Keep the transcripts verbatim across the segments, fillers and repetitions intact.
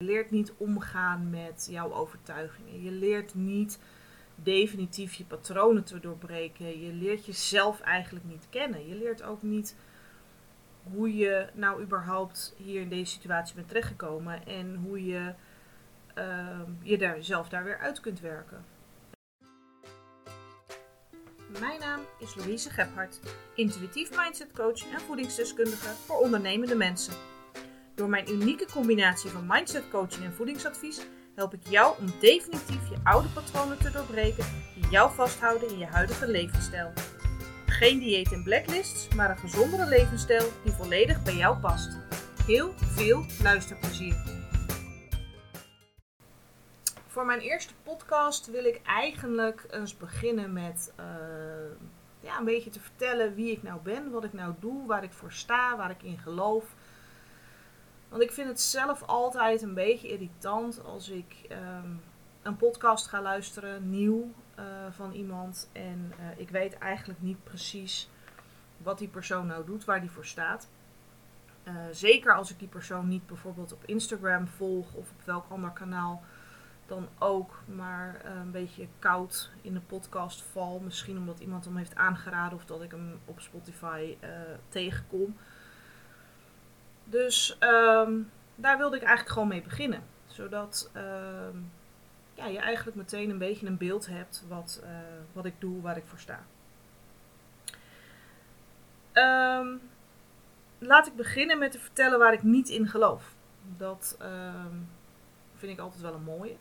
Je leert niet omgaan met jouw overtuigingen. Je leert niet definitief je patronen te doorbreken. Je leert jezelf eigenlijk niet kennen. Je leert ook niet hoe je nou überhaupt hier in deze situatie bent terechtgekomen en hoe je uh, je daar zelf daar weer uit kunt werken. Mijn naam is Louise Gebhardt, intuïtief mindset coach en voedingsdeskundige voor ondernemende mensen. Door mijn unieke combinatie van mindset coaching en voedingsadvies help ik jou om definitief je oude patronen te doorbreken die jou vasthouden in je huidige levensstijl. Geen dieet en blacklists, maar een gezondere levensstijl die volledig bij jou past. Heel veel luisterplezier. Voor mijn eerste podcast wil ik eigenlijk eens beginnen met uh, ja, een beetje te vertellen wie ik nou ben, wat ik nou doe, waar ik voor sta, waar ik in geloof. Want ik vind het zelf altijd een beetje irritant als ik um, een podcast ga luisteren, nieuw uh, van iemand. En uh, ik weet eigenlijk niet precies wat die persoon nou doet, waar die voor staat. Uh, zeker als ik die persoon niet bijvoorbeeld op Instagram volg of op welk ander kanaal dan ook. Maar uh, een beetje koud in de podcast val. Misschien omdat iemand hem heeft aangeraden of dat ik hem op Spotify uh, tegenkom. Dus um, daar wilde ik eigenlijk gewoon mee beginnen. Zodat um, ja, je eigenlijk meteen een beetje een beeld hebt wat, uh, wat ik doe, waar ik voor sta. Um, laat ik beginnen met te vertellen waar ik niet in geloof. Dat um, vind ik altijd wel een mooie.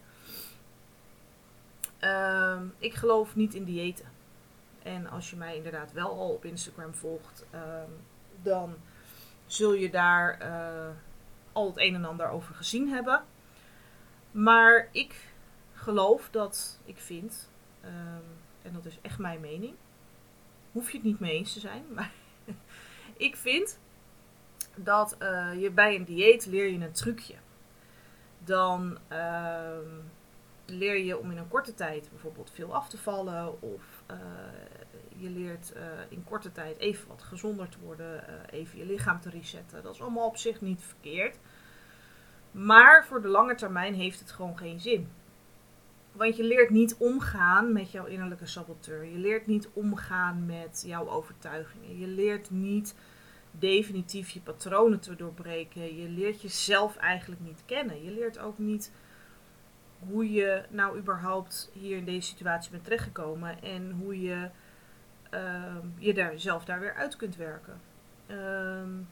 Um, ik geloof niet in diëten. En als je mij inderdaad wel al op Instagram volgt, um, dan zul je daar uh, al het een en ander over gezien hebben. Maar ik geloof dat ik vind, um, en dat is echt mijn mening, hoef je het niet mee eens te zijn, maar ik vind dat uh, je bij een dieet leer je een trucje. Dan uh, leer je om in een korte tijd bijvoorbeeld veel af te vallen of uh, je leert uh, in korte tijd even wat gezonder te worden, uh, even je lichaam te resetten. Dat is allemaal op zich niet verkeerd. Maar voor de lange termijn heeft het gewoon geen zin. Want je leert niet omgaan met jouw innerlijke saboteur. Je leert niet omgaan met jouw overtuigingen. Je leert niet definitief je patronen te doorbreken. Je leert jezelf eigenlijk niet kennen. Je leert ook niet hoe je nou überhaupt hier in deze situatie bent terechtgekomen en hoe je uh, je daar zelf daar weer uit kunt werken. Um,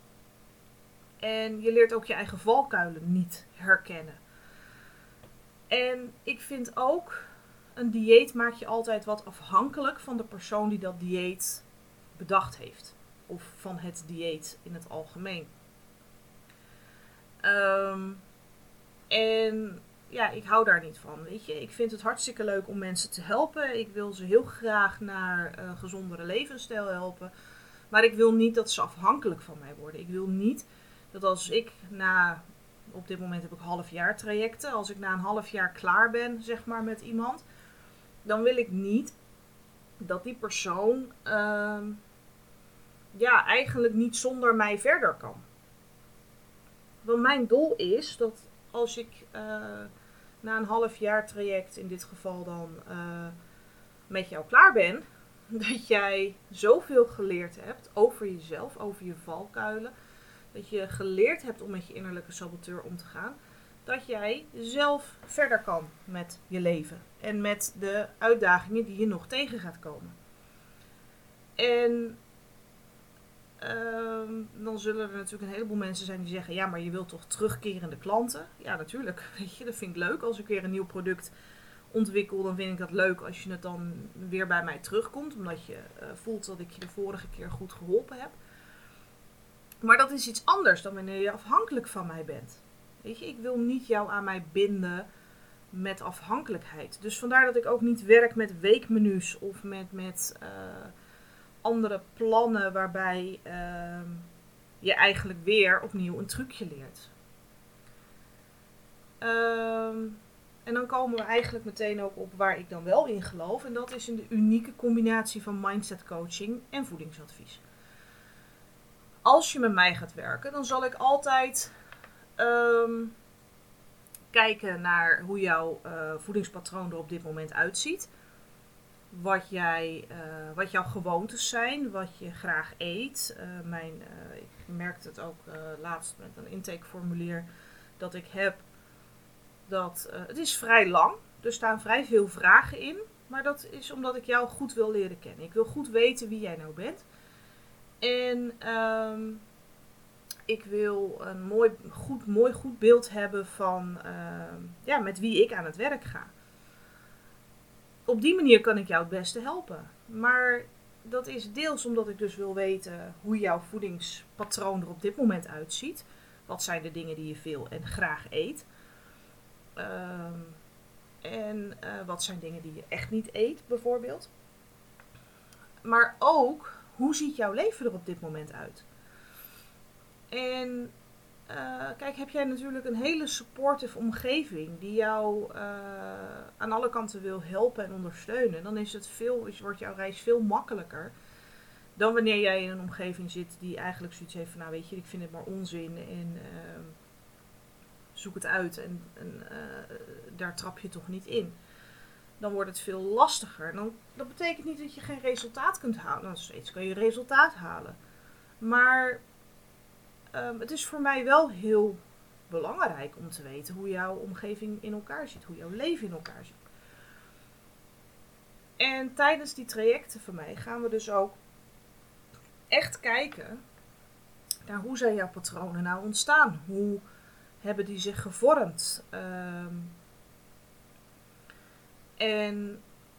en je leert ook je eigen valkuilen niet herkennen. En ik vind ook, een dieet maakt je altijd wat afhankelijk van de persoon die dat dieet bedacht heeft. Of van het dieet in het algemeen. Um, en ja, ik hou daar niet van, weet je. Ik vind het hartstikke leuk om mensen te helpen. Ik wil ze heel graag naar een gezondere levensstijl helpen. Maar ik wil niet dat ze afhankelijk van mij worden. Ik wil niet dat als ik na, op dit moment heb ik half jaar trajecten. Als ik na een half jaar klaar ben, zeg maar, met iemand. Dan wil ik niet dat die persoon uh, ja, eigenlijk niet zonder mij verder kan. Want mijn doel is dat als ik uh, na een half jaar traject, in dit geval dan, uh, met jou klaar ben, dat jij zoveel geleerd hebt over jezelf, over je valkuilen, dat je geleerd hebt om met je innerlijke saboteur om te gaan, dat jij zelf verder kan met je leven en met de uitdagingen die je nog tegen gaat komen. En Uh, dan zullen er natuurlijk een heleboel mensen zijn die zeggen, ja, maar je wilt toch terugkerende klanten? Ja, natuurlijk. Weet je, dat vind ik leuk. Als ik weer een nieuw product ontwikkel, dan vind ik dat leuk als je het dan weer bij mij terugkomt. Omdat je uh, voelt dat ik je de vorige keer goed geholpen heb. Maar dat is iets anders dan wanneer je afhankelijk van mij bent. Weet je, ik wil niet jou aan mij binden met afhankelijkheid. Dus vandaar dat ik ook niet werk met weekmenu's of met... met uh, andere plannen waarbij uh, je eigenlijk weer opnieuw een trucje leert. Um, en dan komen we eigenlijk meteen ook op waar ik dan wel in geloof. En dat is in de unieke combinatie van mindset coaching en voedingsadvies. Als je met mij gaat werken, dan zal ik altijd um, kijken naar hoe jouw uh, voedingspatroon er op dit moment uitziet. Wat, jij, uh, wat jouw gewoontes zijn, wat je graag eet. Uh, mijn, uh, ik merkte het ook uh, laatst met een intakeformulier dat ik heb. Dat, uh, het is vrij lang, er staan vrij veel vragen in. Maar dat is omdat ik jou goed wil leren kennen. Ik wil goed weten wie jij nou bent. En um, ik wil een mooi goed, mooi, goed beeld hebben van uh, ja, met wie ik aan het werk ga. Op die manier kan ik jou het beste helpen. Maar dat is deels omdat ik dus wil weten hoe jouw voedingspatroon er op dit moment uitziet. Wat zijn de dingen die je veel en graag eet. Um, en uh, wat zijn dingen die je echt niet eet, bijvoorbeeld. Maar ook, hoe ziet jouw leven er op dit moment uit? En uh, kijk, heb jij natuurlijk een hele supportive omgeving die jou uh, aan alle kanten wil helpen en ondersteunen. Dan is het veel, wordt jouw reis veel makkelijker dan wanneer jij in een omgeving zit die eigenlijk zoiets heeft van, nou weet je, ik vind het maar onzin en uh, zoek het uit en, en uh, daar trap je toch niet in. Dan wordt het veel lastiger. En dan, dat betekent niet dat je geen resultaat kunt halen. Nog steeds kan je resultaat halen. Maar um, het is voor mij wel heel belangrijk om te weten hoe jouw omgeving in elkaar zit. Hoe jouw leven in elkaar zit. En tijdens die trajecten van mij gaan we dus ook echt kijken naar hoe zijn jouw patronen nou ontstaan. Hoe hebben die zich gevormd? Um, En,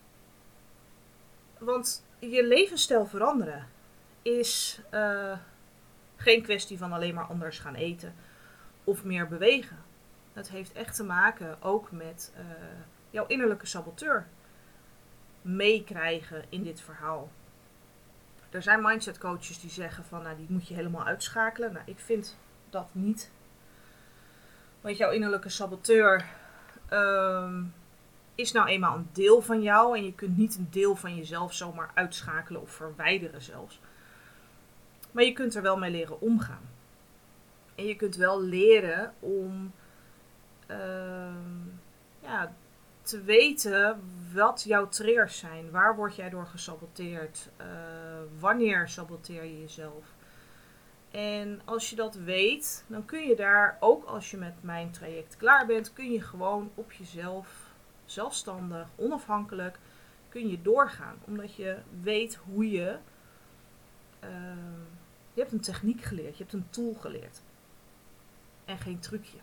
want je levensstijl veranderen is uh, geen kwestie van alleen maar anders gaan eten of meer bewegen. Het heeft echt te maken ook met uh, jouw innerlijke saboteur meekrijgen in dit verhaal. Er zijn mindset coaches die zeggen van, nou, die moet je helemaal uitschakelen. Nou, ik vind dat niet. Want jouw innerlijke saboteur Um, is nou eenmaal een deel van jou en je kunt niet een deel van jezelf zomaar uitschakelen of verwijderen zelfs. Maar je kunt er wel mee leren omgaan. En je kunt wel leren om uh, ja, te weten wat jouw triggers zijn. Waar word jij door gesaboteerd? Uh, wanneer saboteer je jezelf? En als je dat weet, dan kun je daar, ook als je met mijn traject klaar bent, kun je gewoon op jezelf zelfstandig, onafhankelijk, kun je doorgaan. Omdat je weet hoe je... Uh, je hebt een techniek geleerd. Je hebt een tool geleerd. En geen trucje.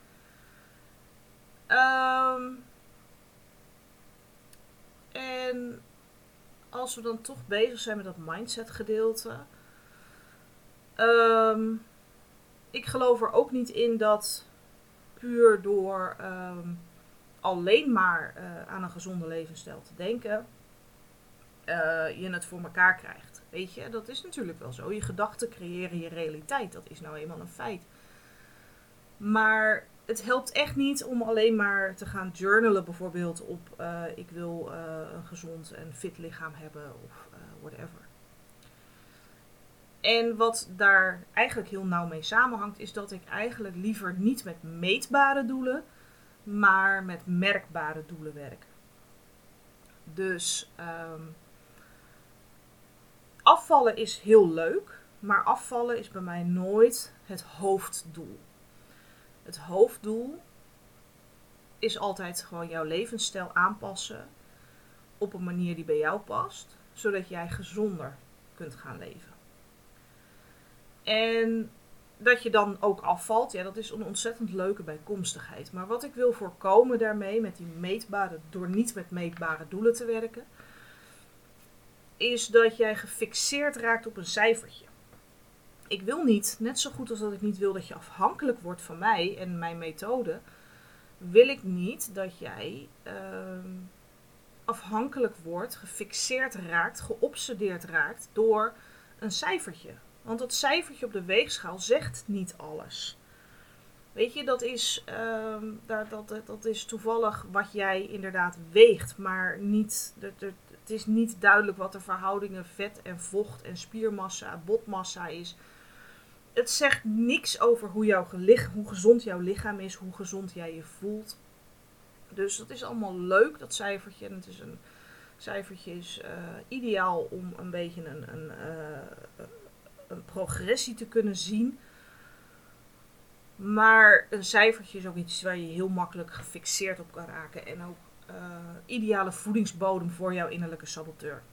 Um, en als we dan toch bezig zijn met dat mindset gedeelte. Um, ik geloof er ook niet in dat puur door... Um, alleen maar uh, aan een gezonde levensstijl te denken, uh, je het voor elkaar krijgt. Weet je, dat is natuurlijk wel zo. Je gedachten creëren je realiteit. Dat is nou eenmaal een feit. Maar het helpt echt niet om alleen maar te gaan journalen bijvoorbeeld op uh, ik wil uh, een gezond en fit lichaam hebben of uh, whatever. En wat daar eigenlijk heel nauw mee samenhangt, is dat ik eigenlijk liever niet met meetbare doelen, maar met merkbare doelen werk. Dus um, afvallen is heel leuk, maar afvallen is bij mij nooit het hoofddoel. Het hoofddoel is altijd gewoon jouw levensstijl aanpassen op een manier die bij jou past, zodat jij gezonder kunt gaan leven. En dat je dan ook afvalt, ja, dat is een ontzettend leuke bijkomstigheid. Maar wat ik wil voorkomen daarmee, met die meetbare, door niet met meetbare doelen te werken, is dat jij gefixeerd raakt op een cijfertje. Ik wil niet, net zo goed als dat ik niet wil dat je afhankelijk wordt van mij en mijn methode, wil ik niet dat jij uh, afhankelijk wordt, gefixeerd raakt, geobsedeerd raakt door een cijfertje. Want dat cijfertje op de weegschaal zegt niet alles. Weet je, dat is, uh, dat, dat, dat is toevallig wat jij inderdaad weegt, maar niet, dat, dat, het is niet duidelijk wat de verhoudingen vet en vocht en spiermassa, botmassa is. het zegt niks over hoe, jouw gelig- hoe gezond jouw lichaam is, hoe gezond jij je voelt. Dus dat is allemaal leuk, dat cijfertje. En het is een cijfertje is uh, ideaal om een beetje een, een, uh, een progressie te kunnen zien. Maar een cijfertje is ook iets waar je heel makkelijk gefixeerd op kan raken. En ook uh, ideale voedingsbodem voor jouw innerlijke saboteur.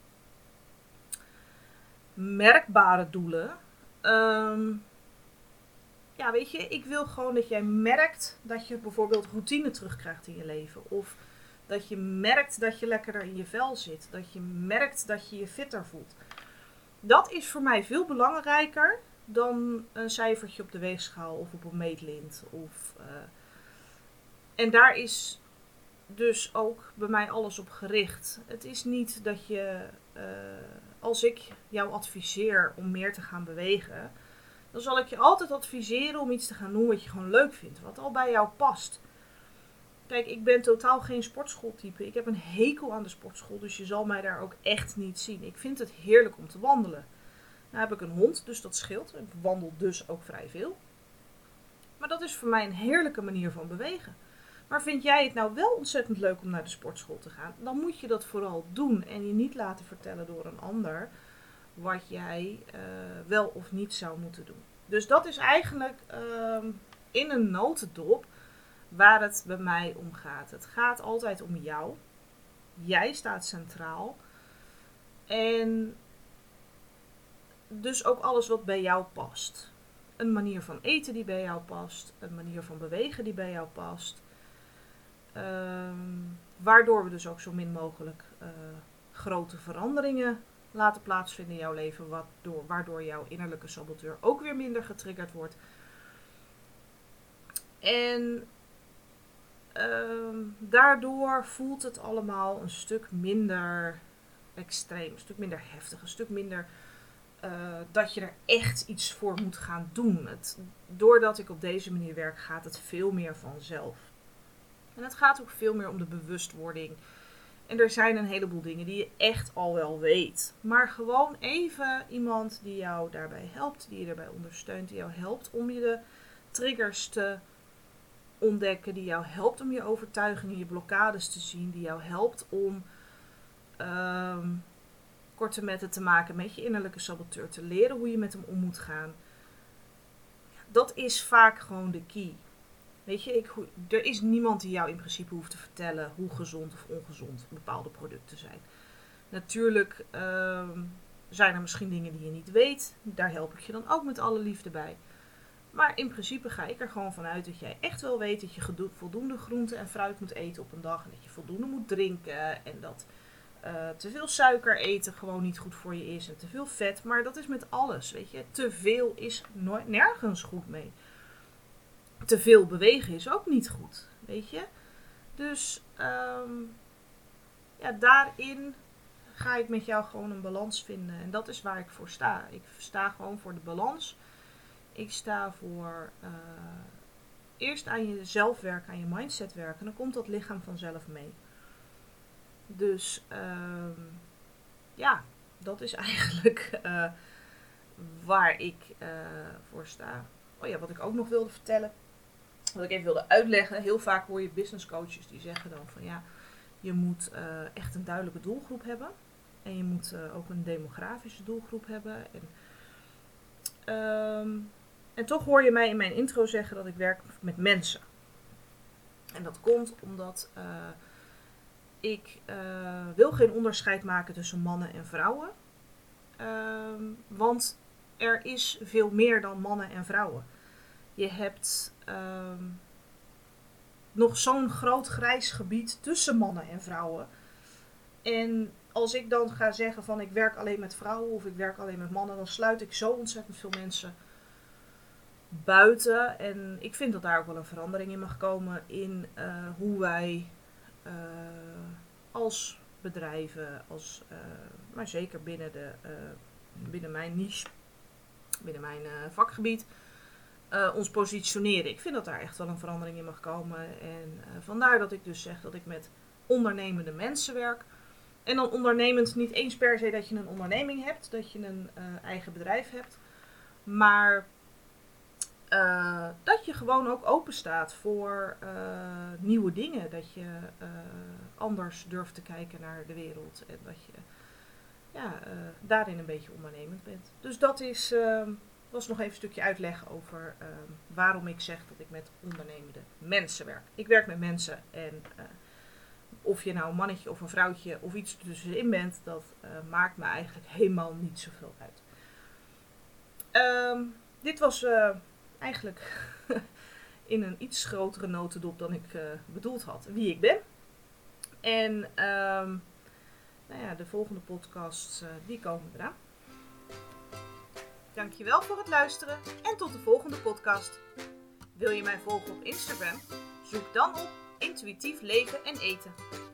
Merkbare doelen. Um, ja, weet je, ik wil gewoon dat jij merkt dat je bijvoorbeeld routine terugkrijgt in je leven. Of dat je merkt dat je lekkerder in je vel zit. Dat je merkt dat je je fitter voelt. Dat is voor mij veel belangrijker dan een cijfertje op de weegschaal of op een meetlint. Of, uh... En daar is dus ook bij mij alles op gericht. Het is niet dat je, uh, als ik jou adviseer om meer te gaan bewegen, dan zal ik je altijd adviseren om iets te gaan doen wat je gewoon leuk vindt. Wat al bij jou past. Kijk, ik ben totaal geen sportschooltype. Ik heb een hekel aan de sportschool, dus je zal mij daar ook echt niet zien. Ik vind het heerlijk om te wandelen. Nou heb ik een hond, dus dat scheelt. Ik wandel dus ook vrij veel. Maar dat is voor mij een heerlijke manier van bewegen. Maar vind jij het nou wel ontzettend leuk om naar de sportschool te gaan, dan moet je dat vooral doen en je niet laten vertellen door een ander wat jij uh, wel of niet zou moeten doen. Dus dat is eigenlijk uh, in een notendop waar het bij mij om gaat. Het gaat altijd om jou. Jij staat centraal. En dus ook alles wat bij jou past. Een manier van eten die bij jou past. Een manier van bewegen die bij jou past. Um, waardoor we dus ook zo min mogelijk uh, grote veranderingen laten plaatsvinden in jouw leven. Waardoor, waardoor jouw innerlijke saboteur ook weer minder getriggerd wordt. En um, daardoor voelt het allemaal een stuk minder extreem. Een stuk minder heftig. Een stuk minder uh, dat je er echt iets voor moet gaan doen. Het, doordat ik op deze manier werk gaat het veel meer vanzelf. En het gaat ook veel meer om de bewustwording. En er zijn een heleboel dingen die je echt al wel weet. Maar gewoon even iemand die jou daarbij helpt, die je daarbij ondersteunt, die jou helpt om je de triggers te ontdekken, die jou helpt om je overtuigingen, je blokkades te zien, die jou helpt om um, korte metten te maken met je innerlijke saboteur, te leren hoe je met hem om moet gaan. Dat is vaak gewoon de key. Weet je, ik, er is niemand die jou in principe hoeft te vertellen hoe gezond of ongezond bepaalde producten zijn. Natuurlijk uh, zijn er misschien dingen die je niet weet. Daar help ik je dan ook met alle liefde bij. Maar in principe ga ik er gewoon vanuit dat jij echt wel weet dat je voldoende groente en fruit moet eten op een dag. En dat je voldoende moet drinken. En dat uh, te veel suiker eten gewoon niet goed voor je is. En te veel vet. Maar dat is met alles, weet je. Te veel is nooit, nergens goed mee. Te veel bewegen is ook niet goed, weet je. Dus um, ja, daarin ga ik met jou gewoon een balans vinden. En dat is waar ik voor sta. Ik sta gewoon voor de balans. Ik sta voor uh, eerst aan jezelf werken, aan je mindset werken. Dan komt dat lichaam vanzelf mee. Dus um, ja, dat is eigenlijk uh, waar ik uh, voor sta. Oh ja, wat ik ook nog wilde vertellen. Wat ik even wilde uitleggen. Heel vaak hoor je business coaches die zeggen dan van ja, je moet uh, echt een duidelijke doelgroep hebben. En je moet uh, ook een demografische doelgroep hebben. En, um, en toch hoor je mij in mijn intro zeggen dat ik werk met mensen. En dat komt omdat uh, ik uh, wil geen onderscheid maken tussen mannen en vrouwen. Um, want er is veel meer dan mannen en vrouwen. Je hebt um, nog zo'n groot grijs gebied tussen mannen en vrouwen. En als ik dan ga zeggen van ik werk alleen met vrouwen of ik werk alleen met mannen, dan sluit ik zo ontzettend veel mensen buiten. En ik vind dat daar ook wel een verandering in mag komen in uh, hoe wij uh, als bedrijven, als, uh, maar zeker binnen, de, uh, binnen mijn niche, binnen mijn uh, vakgebied, Uh, ons positioneren. Ik vind dat daar echt wel een verandering in mag komen. En uh, vandaar dat ik dus zeg dat ik met ondernemende mensen werk. En dan ondernemend niet eens per se dat je een onderneming hebt, dat je een uh, eigen bedrijf hebt. Maar uh, dat je gewoon ook open staat voor uh, nieuwe dingen. Dat je uh, anders durft te kijken naar de wereld. En dat je ja, uh, daarin een beetje ondernemend bent. Dus dat is, uh, was nog even een stukje uitleg over uh, waarom ik zeg dat ik met ondernemende mensen werk. Ik werk met mensen en uh, of je nou een mannetje of een vrouwtje of iets tussenin bent, dat uh, maakt me eigenlijk helemaal niet zoveel uit. Um, dit was uh, eigenlijk in een iets grotere notendop dan ik uh, bedoeld had wie ik ben. En um, nou ja, de volgende podcasts uh, die komen eraan. Dankjewel voor het luisteren en tot de volgende podcast. Wil je mij volgen op Instagram? Zoek dan op Intuïtief Leven en Eten.